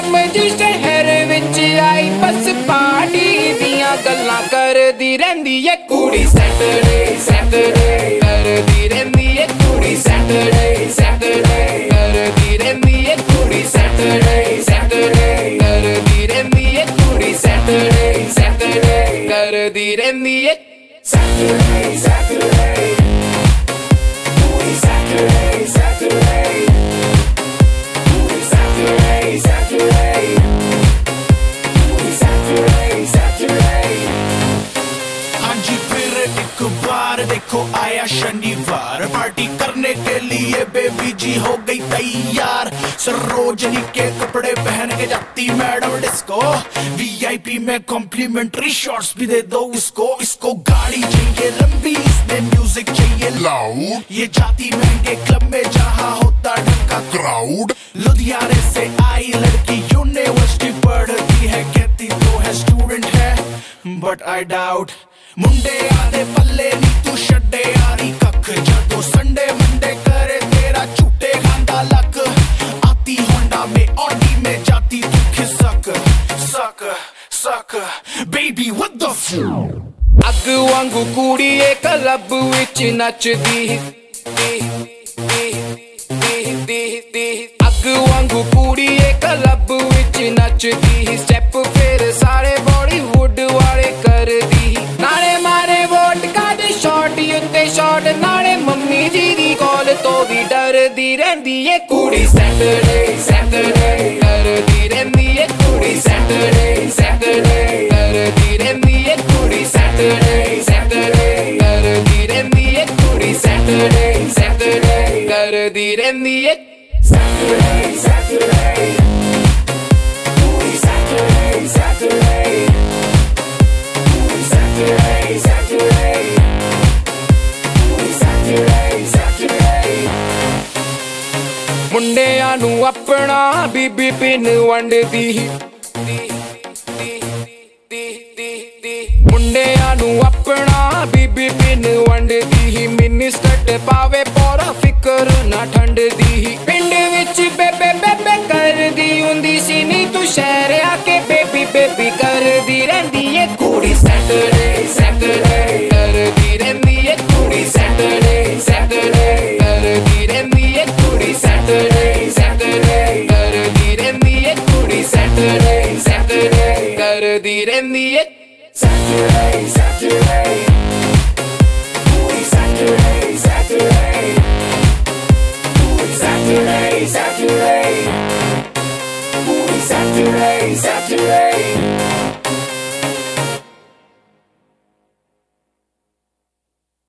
समझ शहर विच आई बस पार्टी दियां गल्लां करदी रहिंदी है कुड़ी सैटरडे सैटरडे करदी रहिंदी है कुड़ी सैटरडे सैटरडे करदी रहिंदी है कुड़ी सैटरडे सैटरडे करदी रहिंदी है कुड़ी सैटरडे सैटरडे करदी रहिंदी है सैटरडे सैटरडे कुड़ी Saturday Saturday Saturday, Saturday, Saturday, Saturday. हाँ जी फिर एक बार देखो आया शनिवार पार्टी करने के लिए बेबी जी हो गई तैयार सरोजनी के कपड़े पहन के जाती मैडम डिस्को वीआईपी में कॉम्प्लीमेंट्री शॉट्स भी दे दो इसको गाड़ी चाहिए लंबी इसमें म्यूजिक चाहिए लाउड ये जाती महंगे क्लब में जहाँ होता ढंका क्राउड लुधियाने से आई लड़की यूनिवर्सिटी पढ़ती है कहती तो है स्टूडेंट है बट आई डाउट मुंडे आधे पल्ले नी तू छड्डे यारी कख जदों संडे मंडे करे तेरा झूठे खांदा लक आती होंडा में ऑडी में जाती तू खिसक सक सक बेबी व्हाट द अग वांगू कुड़ी एक क्लब विच नचदी अग वांगू कुड़ी एक क्लब विच नचदी स्टेप फिर सारे बॉलीवुड वाले करदी नाले मारे वोट कादे शॉट उत्ते शॉट नाले मम्मी जी दी कॉल तो भी डरदी रहिंदी है कुड़ी सैटरडे सैटरडे करदी रहिंदी है कुड़ी सैटरडे सैटरडे करदी रहिंदी है कुड़ी सैटरडे सैटरडे करदी रहिंदी है कुड़ी सैटरडे सैटरडे करदी रहिंदी है Saturday, Saturday, Saturday, Saturday, Saturday, Saturday, Saturday, Saturday. मुंडियां नू अपना बीबी पिन वंडदी मुंडियां नू अपना बीबी पिन वंडदी मिनिस्कट पावे पूरा फिकर ना ठंडदी पिंड विच बेबे बेबे करदी हुंदी सी नी तू शहर आके बेबी बेबी करदी रहिंदी है कुड़ी सैटरडे सैटरडे करदी रहिंदी है कुड़ी सैटरडे सैटरडे करदी रहिंदी है कुड़ी सैटरडे सैटरडे करदी रहिंदी है कुड़ी सैटरडे सैटरडे करदी रहिंदी है Saturday, Saturday, Saturday, Saturday, Saturday, Saturday, Saturday, Saturday.